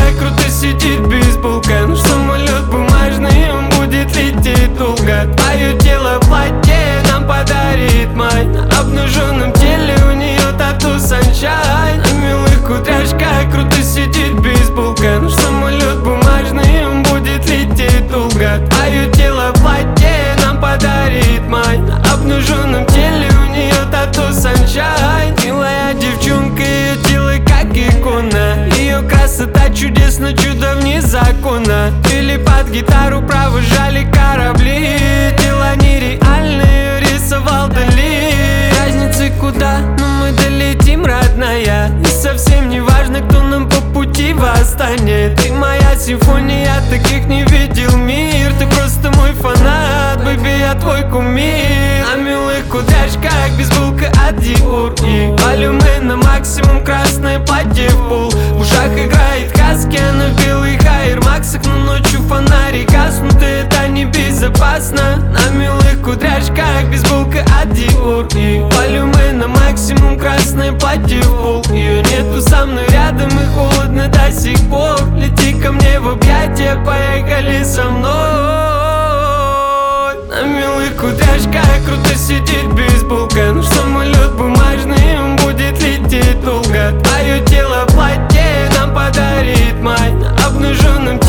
круто сидит бейсболка. Наш самолет бумажный, он будет лететь долго. Твое тело платье нам подарит май. На обнаженном теле у нее тату sunshine. На милых кудряшках круто сидит бейсболка. Наш самолет бумажный, он будет лететь долго. Твое тело платье нам подарит май. На обнаженном теле у нее тату sunshine. Милая девчонка, ее тело как икона. Ее красота чудесна, чудо вне закона. Или под гитару провожали корабли. Дела нереальные рисовал Дали. Разницы куда, но мы долетим, родная. И совсем не важно, кто нам по пути восстанет. Ты моя симфония, таких не видел мир. Ты просто мой фанат, бэби, я твой кумир. На милых кудряшках бейсболка от Dior. И волюме на максимум, красное платье в пол. В ушах играет хаски, она в белых аэрмаксах. Но ночью фонари гаснут, и это небезопасно. На милых кудряшках бейсболка от Dior. И волюме на максимум, красное платье в пол. Ее нету со мной рядом, и холодно до сих пор. Лети ко мне в объятия, поехали со мной. На милых кудряшках круто сидит бейсболка. Наш самолет бумажный, он будет лететь долго. Твое тело платье нам подарит май. На обнаженном